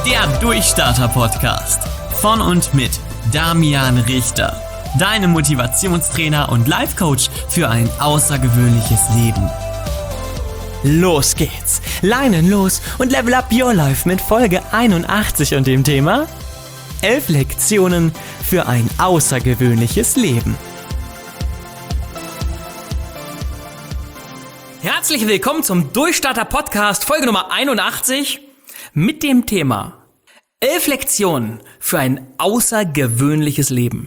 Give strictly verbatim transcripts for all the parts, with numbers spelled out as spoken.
Der Durchstarter-Podcast von und mit Damian Richter. Deine Motivationstrainer und Life-Coach für ein außergewöhnliches Leben. Los geht's! Leinen los und level up your life mit Folge einundachtzig und dem Thema elf Lektionen für ein außergewöhnliches Leben. Herzlich willkommen zum Durchstarter-Podcast, Folge Nummer einundachtzig mit dem Thema elf Lektionen für ein außergewöhnliches Leben.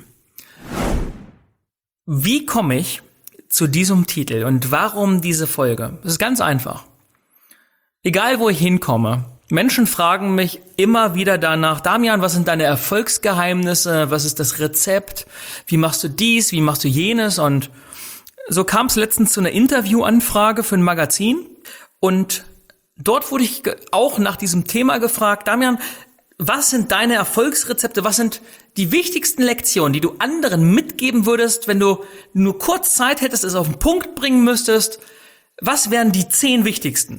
Wie komme ich zu diesem Titel und warum diese Folge? Das ist ganz einfach. Egal wo ich hinkomme, Menschen fragen mich immer wieder danach, Damian, was sind deine Erfolgsgeheimnisse? Was ist das Rezept? Wie machst du dies? Wie machst du jenes? Und so kam es letztens zu einer Interviewanfrage für ein Magazin und dort wurde ich auch nach diesem Thema gefragt, Damian, was sind deine Erfolgsrezepte? Was sind die wichtigsten Lektionen, die du anderen mitgeben würdest, wenn du nur kurz Zeit hättest, es auf den Punkt bringen müsstest? Was wären die zehn wichtigsten?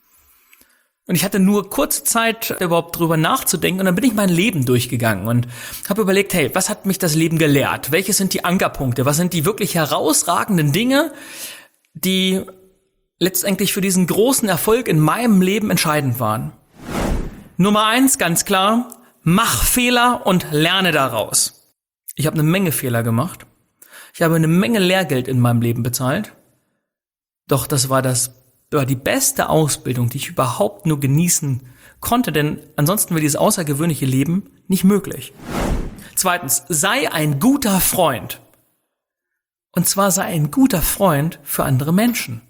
Und ich hatte nur kurze Zeit, überhaupt drüber nachzudenken, und dann bin ich mein Leben durchgegangen und habe überlegt, hey, was hat mich das Leben gelehrt? Welche sind die Ankerpunkte? Was sind die wirklich herausragenden Dinge, die letztendlich für diesen großen Erfolg in meinem Leben entscheidend waren? Nummer eins, ganz klar, mach Fehler und lerne daraus. Ich habe eine Menge Fehler gemacht. Ich habe eine Menge Lehrgeld in meinem Leben bezahlt. Doch das war das war die beste Ausbildung, die ich überhaupt nur genießen konnte, denn ansonsten wäre dieses außergewöhnliche Leben nicht möglich. Zweitens, sei ein guter Freund. Und zwar sei ein guter Freund für andere Menschen.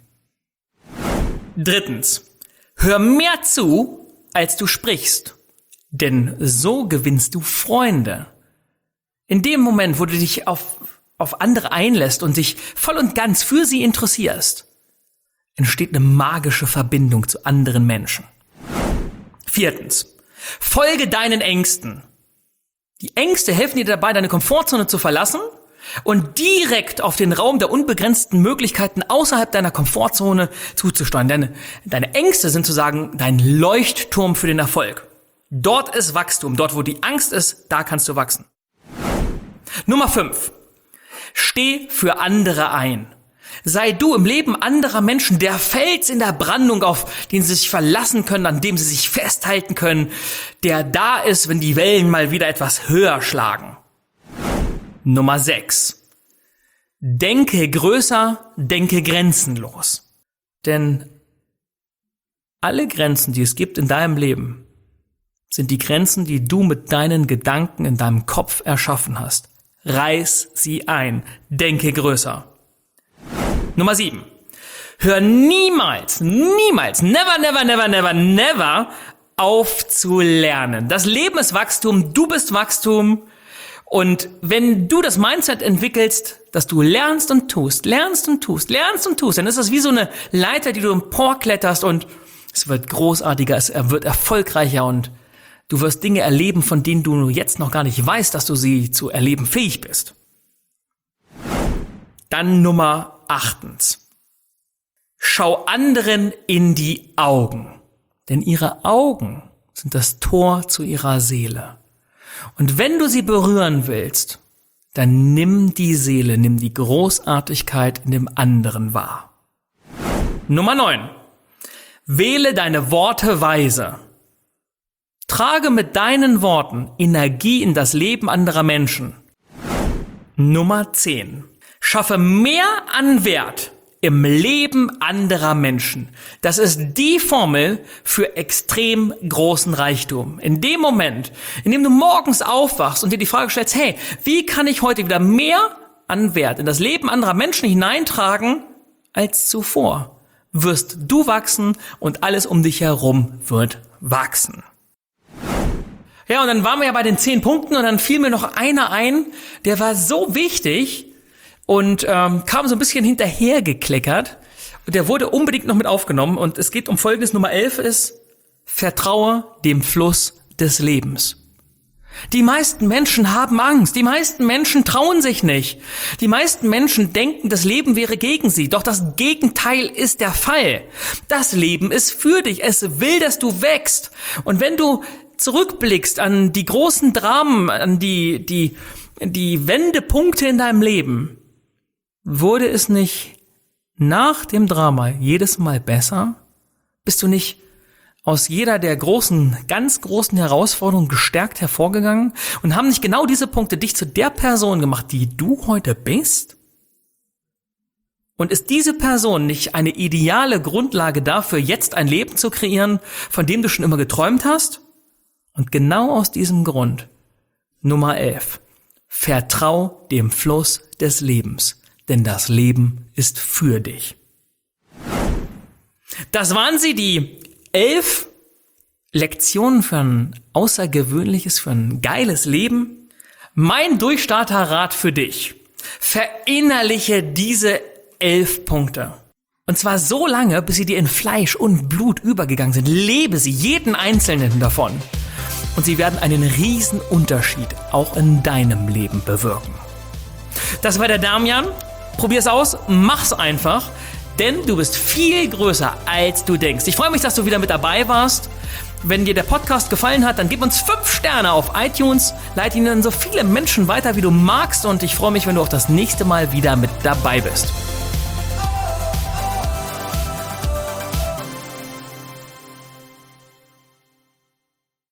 Drittens, hör mehr zu, als du sprichst, denn so gewinnst du Freunde. In dem Moment, wo du dich auf, auf andere einlässt und dich voll und ganz für sie interessierst, entsteht eine magische Verbindung zu anderen Menschen. Viertens, folge deinen Ängsten. Die Ängste helfen dir dabei, deine Komfortzone zu verlassen und direkt auf den Raum der unbegrenzten Möglichkeiten außerhalb deiner Komfortzone zuzusteuern. Denn deine Ängste sind sozusagen dein Leuchtturm für den Erfolg. Dort ist Wachstum. Dort, wo die Angst ist, da kannst du wachsen. Nummer fünf. Steh für andere ein. Sei du im Leben anderer Menschen der Fels in der Brandung, auf den sie sich verlassen können, an dem sie sich festhalten können, der da ist, wenn die Wellen mal wieder etwas höher schlagen. Nummer sechs. Denke größer, denke grenzenlos. Denn alle Grenzen, die es gibt in deinem Leben, sind die Grenzen, die du mit deinen Gedanken in deinem Kopf erschaffen hast. Reiß sie ein. Denke größer. Nummer sieben. Hör niemals, niemals, never, never, never, never, never auf zu lernen. Das Leben ist Wachstum, du bist Wachstum. Und wenn du das Mindset entwickelst, dass du lernst und tust, lernst und tust, lernst und tust, dann ist das wie so eine Leiter, die du emporkletterst und es wird großartiger, es wird erfolgreicher und du wirst Dinge erleben, von denen du jetzt noch gar nicht weißt, dass du sie zu erleben fähig bist. Dann Nummer achtens. Schau anderen in die Augen, denn ihre Augen sind das Tor zu ihrer Seele. Und wenn du sie berühren willst, dann nimm die Seele, nimm die Großartigkeit in dem anderen wahr. Nummer neun. Wähle deine Worte weise. Trage mit deinen Worten Energie in das Leben anderer Menschen. Nummer zehn. Schaffe mehr an Wert im Leben anderer Menschen. Das ist die Formel für extrem großen Reichtum. In dem Moment, in dem du morgens aufwachst und dir die Frage stellst, hey, wie kann ich heute wieder mehr an Wert in das Leben anderer Menschen hineintragen als zuvor, wirst du wachsen und alles um dich herum wird wachsen. Ja, und dann waren wir ja bei den zehn Punkten und dann fiel mir noch einer ein, der war so wichtig, und ähm, kam so ein bisschen hinterhergekleckert. Und der wurde unbedingt noch mit aufgenommen. Und es geht um Folgendes. Nummer elf ist, vertraue dem Fluss des Lebens. Die meisten Menschen haben Angst. Die meisten Menschen trauen sich nicht. Die meisten Menschen denken, das Leben wäre gegen sie. Doch das Gegenteil ist der Fall. Das Leben ist für dich. Es will, dass du wächst. Und wenn du zurückblickst an die großen Dramen, an die, die, die Wendepunkte in deinem Leben, wurde es nicht nach dem Drama jedes Mal besser? Bist du nicht aus jeder der großen, ganz großen Herausforderungen gestärkt hervorgegangen? Und haben nicht genau diese Punkte dich zu der Person gemacht, die du heute bist? Und ist diese Person nicht eine ideale Grundlage dafür, jetzt ein Leben zu kreieren, von dem du schon immer geträumt hast? Und genau aus diesem Grund, Nummer elf, vertrau dem Fluss des Lebens, denn das Leben ist für dich. Das waren sie, die elf Lektionen für ein außergewöhnliches, für ein geiles Leben. Mein Durchstarterrat für dich. Verinnerliche diese elf Punkte. Und zwar so lange, bis sie dir in Fleisch und Blut übergegangen sind. Lebe sie, jeden einzelnen davon. Und sie werden einen riesen Unterschied auch in deinem Leben bewirken. Das war der Damian. Probier's aus, mach's einfach, denn du bist viel größer, als du denkst. Ich freue mich, dass du wieder mit dabei warst. Wenn dir der Podcast gefallen hat, dann gib uns fünf Sterne auf iTunes, leite ihn an so viele Menschen weiter, wie du magst, und ich freue mich, wenn du auch das nächste Mal wieder mit dabei bist.